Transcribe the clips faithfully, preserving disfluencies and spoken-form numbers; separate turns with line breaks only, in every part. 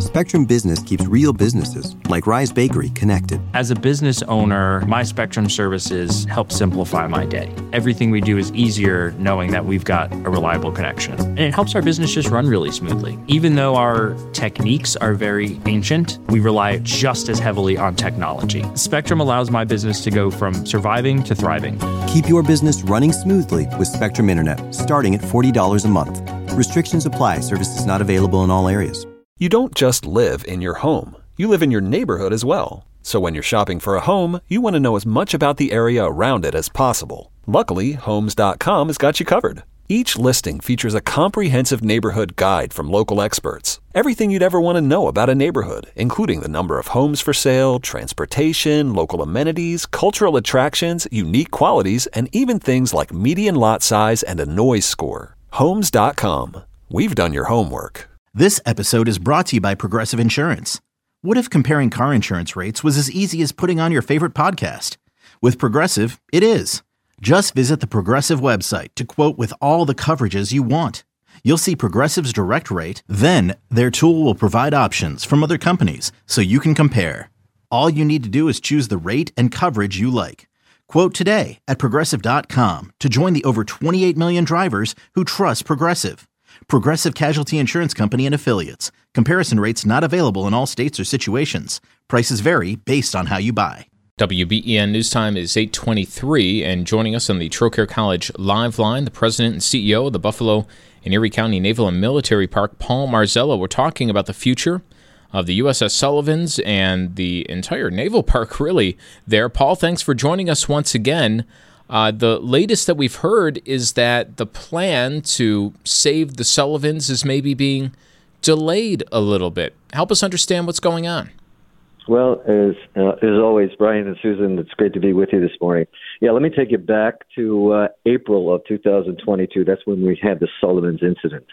Spectrum Business keeps real businesses, like Rise Bakery, connected.
As a business owner, my Spectrum services help simplify my day. Everything we do is easier knowing that we've got a reliable connection. And it helps our business just run really smoothly. Even though our techniques are very ancient, we rely just as heavily on technology. Spectrum allows my business to go from surviving to thriving.
Keep your business running smoothly with Spectrum Internet, starting at forty dollars a month. Restrictions apply. Services not available in all areas.
You don't just live in your home. You live in your neighborhood as well. So when you're shopping for a home, you want to know as much about the area around it as possible. Luckily, Homes dot com has got you covered. Each listing features a comprehensive neighborhood guide from local experts. Everything you'd ever want to know about a neighborhood, including the number of homes for sale, transportation, local amenities, cultural attractions, unique qualities, and even things like median lot size and a noise score. Homes dot com. We've done your homework.
This episode is brought to you by Progressive Insurance. What if comparing car insurance rates was as easy as putting on your favorite podcast? With Progressive, it is. Just visit the Progressive website to quote with all the coverages you want. You'll see Progressive's direct rate, then their tool will provide options from other companies so you can compare. All you need to do is choose the rate and coverage you like. Quote today at Progressive dot com to join the over twenty-eight million drivers who trust Progressive. Progressive Casualty Insurance Company and Affiliates. Comparison rates not available in all states or situations. Prices vary based on how you buy.
W B E N News Time is eight twenty-three, and joining us on the Trocaire College Live Line, the president and C E O of the Buffalo and Erie County Naval and Military Park, Paul Marzella. We're talking about the future of the U S S Sullivans and the entire naval park, really, there. Paul, thanks for joining us once again. Uh, the latest that we've heard is that the plan to save the Sullivans is maybe being delayed a little bit. Help us understand what's going on.
Well, as uh, as always, Brian and Susan, it's great to be with you this morning. Yeah, let me take you back to uh, April of two thousand twenty-two. That's when we had the Sullivans incident.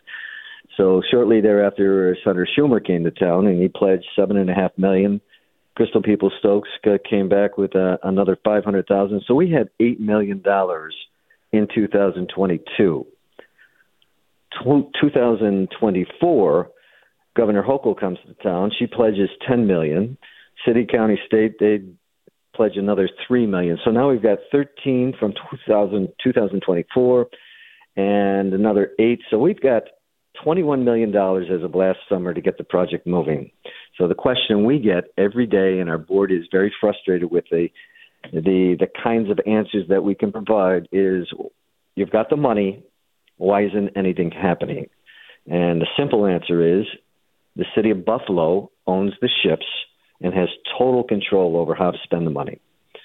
So shortly thereafter, Senator Schumer came to town, and he pledged seven and a half million. Crystal Peoples-Stokes came back with uh, another five hundred thousand. So we had eight million dollars in two thousand twenty-two. two thousand twenty-four, Governor Hochul comes to town. She pledges ten million dollars. City, county, state, they pledge another three million dollars. So now we've got thirteen from two thousand, twenty twenty-four and another eight. So we've got twenty-one million dollars as of last summer to get the project moving. So the question we get every day, and our board is very frustrated with the the the kinds of answers that we can provide, is you've got the money, why isn't anything happening? And the simple answer is the city of Buffalo owns the ships and has total control over how to spend the money.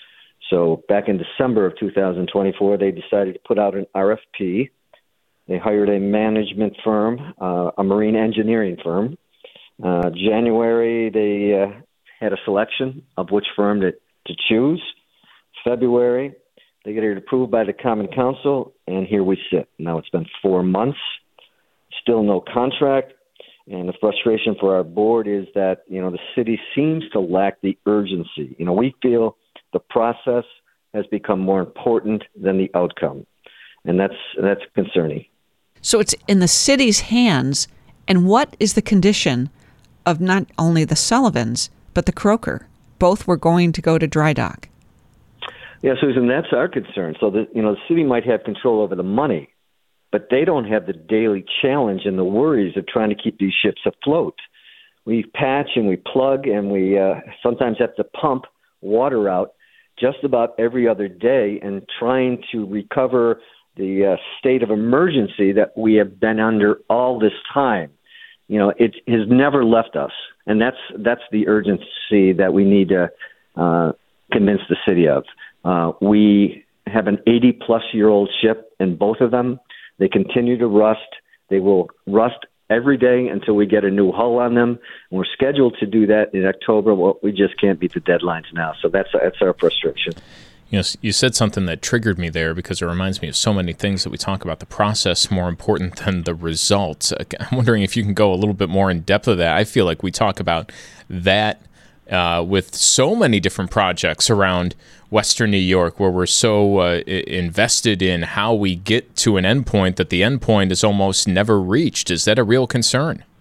So back in December of two thousand twenty-four, they decided to put out an R F P. They hired a management firm, uh, a marine engineering firm. Uh, January, they uh, had a selection of which firm to, to choose. February, they get it approved by the Common Council, and here we sit. Now it's been four months, still no contract. And the frustration for our board is that, you know, the city seems to lack the urgency. You know, we feel the process has become more important than the outcome. And that's that's concerning.
So it's in the city's hands. And what is the condition of not only the Sullivans, but the Croaker? Both were going to go to dry dock.
Yeah, Susan, that's our concern. So, the, you know, the city might have control over the money, but they don't have the daily challenge and the worries of trying to keep these ships afloat. We patch and we plug, and we uh, sometimes have to pump water out just about every other day and trying to recover the uh, state of emergency that we have been under all this time. You know, it has never left us, and that's that's the urgency that we need to uh, convince the city of. Uh, we have an eighty-plus-year-old ship in both of them. They continue to rust. They will rust every day until we get a new hull on them. And we're scheduled to do that in October. Well, we just can't beat the deadlines now. So that's that's our frustration.
You know, you said something that triggered me there because it reminds me of so many things that we talk about the process more important than the results. I'm wondering if you can go a little bit more in depth of that. I feel like we talk about that uh, with so many different projects around Western New York, where we're so uh, invested in how we get to an endpoint that the endpoint is almost never reached. Is that a real concern?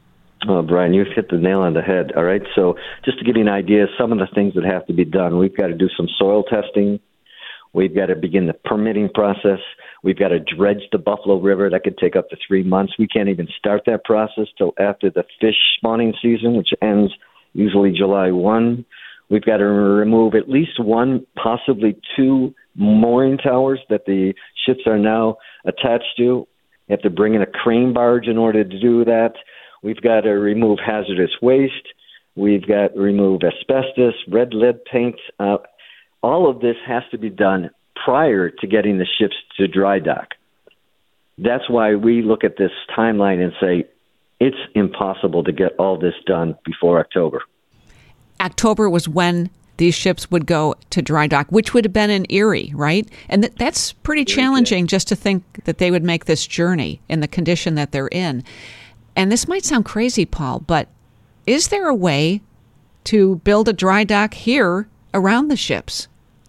Oh, Brian, you've hit the nail on the head. All right. So just to give you an idea, some of the things that have to be done, we've got to do some soil testing. We've got to begin the permitting process. We've got to dredge the Buffalo River. That could take up to three months. We can't even start that process till after the fish spawning season, which ends usually July first. We've got to remove at least one, possibly two mooring towers that the ships are now attached to. You have to bring in a crane barge in order to do that. We've got to remove hazardous waste. We've got to remove asbestos, red lead paint. Uh, all of this has to be done prior to getting the ships to dry dock. That's why we look at this timeline and say it's impossible to get all this done before October.
October was when these ships would go to dry dock, which would have been in Erie, right? And th- that's pretty challenging just to think that they would make this journey in the condition that they're in. And this might sound crazy, Paul, but is there a way to build a dry dock here around the ships?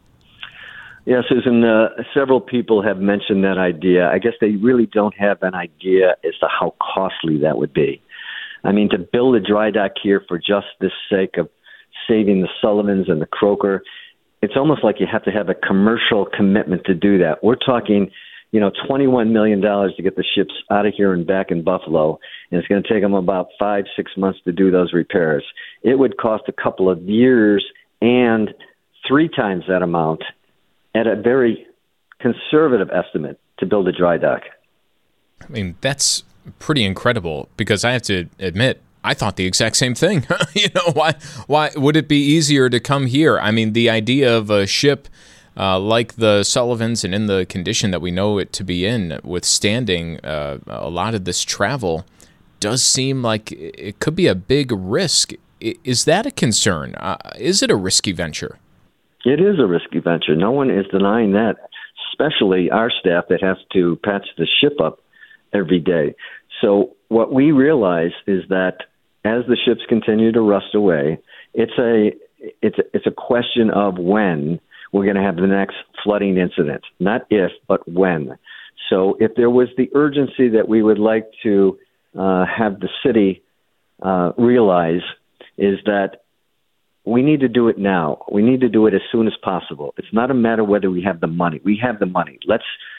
Yeah, Susan, uh, several people have mentioned that idea. I guess they really don't have an idea as to how costly that would be. I mean, to build a dry dock here for just the sake of saving the Sullivans and the Croaker, it's almost like you have to have a commercial commitment to do that. We're talking, you know, twenty-one million dollars to get the ships out of here and back in Buffalo, and it's going to take them about five, six months to do those repairs. It would cost a couple of years and three times that amount at a very conservative estimate to build a dry dock.
I mean, that's pretty incredible, because I have to admit, I thought the exact same thing. you know, why why would it be easier to come here? I mean, the idea of a ship uh, like the Sullivans and in the condition that we know it to be in, withstanding uh, a lot of this travel, does seem like it could be a big risk. Is that a concern? Uh, is it a risky venture?
It is a risky venture. No one is denying that, especially our staff that has to patch the ship up every day. So what we realize is that as the ships continue to rust away, it's a it's a, it's a question of when we're going to have the next flooding incident, not if, but when. So if there was the urgency that we would like to uh, have the city uh, realize, is that we need to do it now. We need to do it as soon as possible. It's not a matter whether we have the money. We have the money. Let's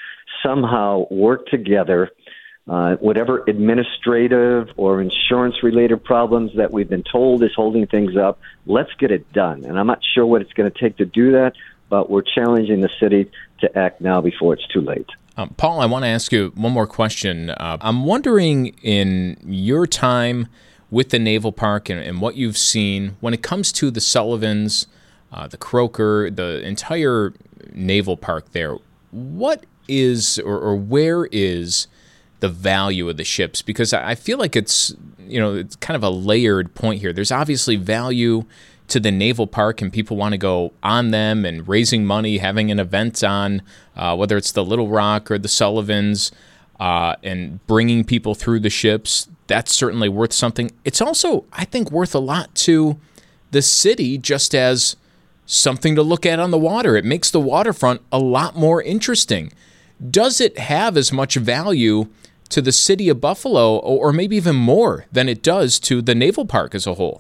somehow work together. Uh, whatever administrative or insurance-related problems that we've been told is holding things up, let's get it done. And I'm not sure what it's going to take to do that, but we're challenging the city to act now before it's too late.
Um, Paul, I want to ask you one more question. Uh, I'm wondering, in your time with the Naval Park and, and what you've seen, when it comes to the Sullivans, uh, the Croaker, the entire Naval Park there, what is or, or where is the value of the ships? Because I feel like it's, you know, it's kind of a layered point here. There's obviously value to the Naval Park, and people want to go on them and raising money, having an event on, uh, whether it's the Little Rock or the Sullivans, uh, and bringing people through the ships. That's certainly worth something. It's also, I think, worth a lot to the city, just as something to look at on the water. It makes the waterfront a lot more interesting. Does it have as much value to the city of Buffalo, or maybe even more, than it does to the Naval Park as a whole?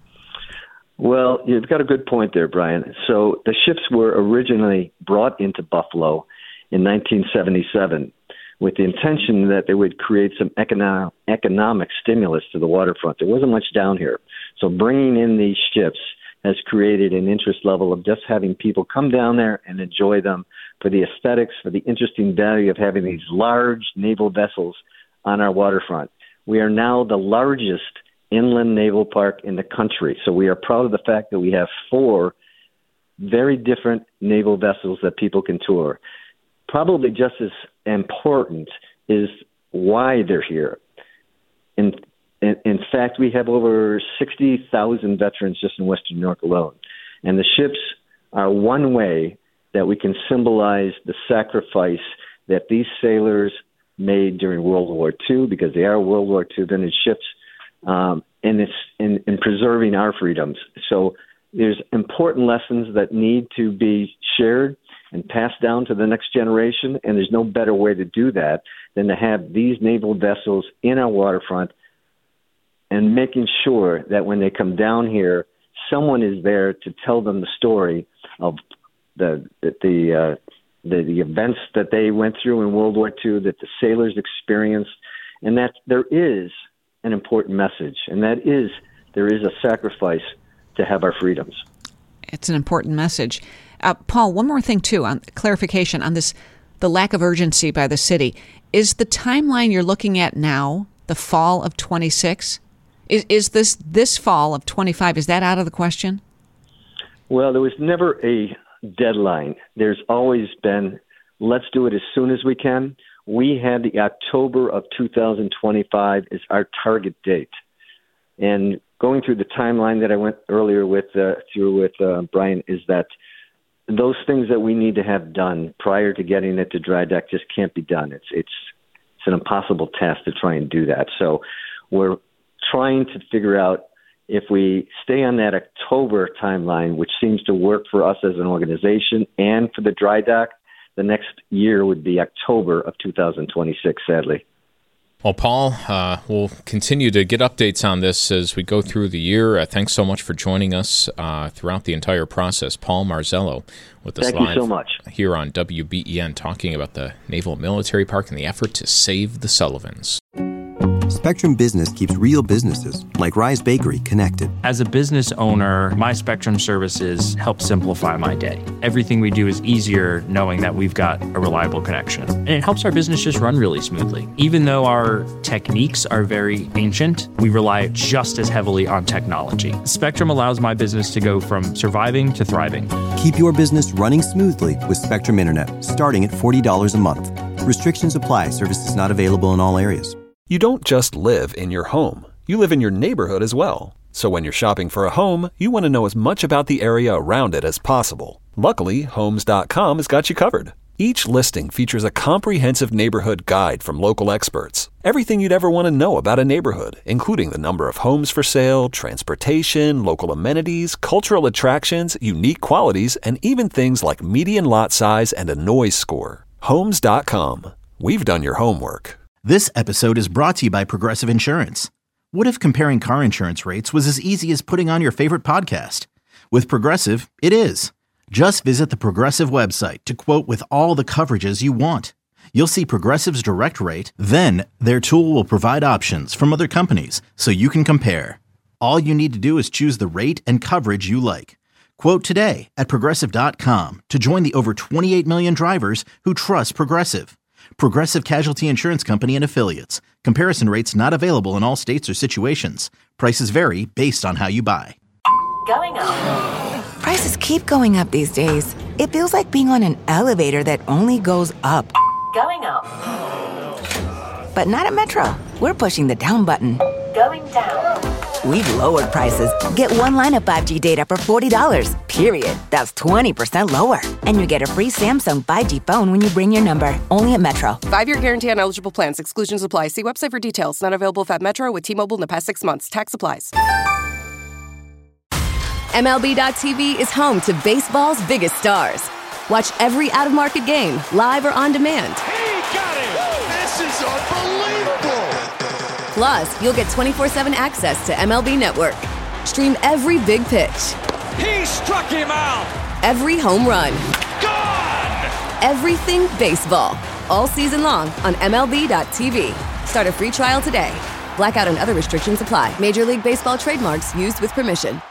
Well, you've got a good point there, Brian. So the ships were originally brought into Buffalo in nineteen seventy-seven with the intention that they would create some economic, economic stimulus to the waterfront. There wasn't much down here. So bringing in these ships has created an interest level of just having people come down there and enjoy them for the aesthetics, for the interesting value of having these large naval vessels on our waterfront. We are now the largest inland naval park in the country. So we are proud of the fact that we have four very different naval vessels that people can tour. Probably just as important is why they're here. In, in, in fact, we have over sixty thousand veterans just in Western New York alone. And the ships are one way that we can symbolize the sacrifice that these sailors made during World War Two, because they are World War Two vintage ships, um, and it's in, in preserving our freedoms. So there's important lessons that need to be shared and passed down to the next generation, and there's no better way to do that than to have these naval vessels in our waterfront and making sure that when they come down here, someone is there to tell them the story of the the the, uh, the the events that they went through in World War Two, that the sailors experienced, and that there is an important message, and that is there is a sacrifice to have our freedoms.
It's an important message. Uh, Paul, one more thing, too, on clarification on this, the lack of urgency by the city. Is the timeline you're looking at now the fall of twenty-six? Is, is this this fall of twenty-five, is that out of the question?
Well, there was never a deadline. There's always been, let's do it as soon as we can. We had the October of two thousand twenty-five as our target date. And going through the timeline that I went earlier with uh, through with uh, Brian is that those things that we need to have done prior to getting it to dry dock just can't be done. It's it's it's an impossible task to try and do that. So we're trying to figure out if we stay on that October timeline, which seems to work for us as an organization and for the dry dock, the next year would be October of two thousand twenty-six, sadly.
Well, Paul, uh, we'll continue to get updates on this as we go through the year. Uh, thanks so much for joining us uh, throughout the entire process. Paul Marzello with us
Thank
live
you so much.
Here on W B E N, talking about the Naval Military Park and the effort to save the Sullivans.
Spectrum Business keeps real businesses, like Rise Bakery, connected.
As a business owner, my Spectrum services help simplify my day. Everything we do is easier knowing that we've got a reliable connection. And it helps our business just run really smoothly. Even though our techniques are very ancient, we rely just as heavily on technology. Spectrum allows my business to go from surviving to thriving.
Keep your business running smoothly with Spectrum Internet, starting at forty dollars a month. Restrictions apply. Services not available in all areas.
You don't just live in your home. You live in your neighborhood as well. So when you're shopping for a home, you want to know as much about the area around it as possible. Luckily, Homes dot com has got you covered. Each listing features a comprehensive neighborhood guide from local experts. Everything you'd ever want to know about a neighborhood, including the number of homes for sale, transportation, local amenities, cultural attractions, unique qualities, and even things like median lot size and a noise score. Homes dot com. We've done your homework.
This episode is brought to you by Progressive Insurance. What if comparing car insurance rates was as easy as putting on your favorite podcast? With Progressive, it is. Just visit the Progressive website to quote with all the coverages you want. You'll see Progressive's direct rate, then their tool will provide options from other companies so you can compare. All you need to do is choose the rate and coverage you like. Quote today at Progressive dot com to join the over twenty-eight million drivers who trust Progressive. Progressive Casualty Insurance Company and Affiliates. Comparison rates not available in all states or situations. Prices vary based on how you buy.
Going up. Prices keep going up these days. It feels like being on an elevator that only goes up. Going up. But not at Metro. We're pushing the down button. Going down. We've lowered prices. Get one line of five G data for forty dollars, period. That's twenty percent lower. And you get a free Samsung five G phone when you bring your number. Only at Metro.
Five-year guarantee on eligible plans. Exclusions apply. See website for details. Not available at Metro with T-Mobile in the past six months. Tax applies.
M L B dot T V is home to baseball's biggest stars. Watch every out-of-market game, live or on demand.
He got it! This is unbelievable!
Plus, you'll get twenty-four seven access to M L B Network. Stream every big pitch.
He struck him out!
Every home run.
Gone!
Everything baseball. All season long on M L B dot T V. Start a free trial today. Blackout and other restrictions apply. Major League Baseball trademarks used with permission.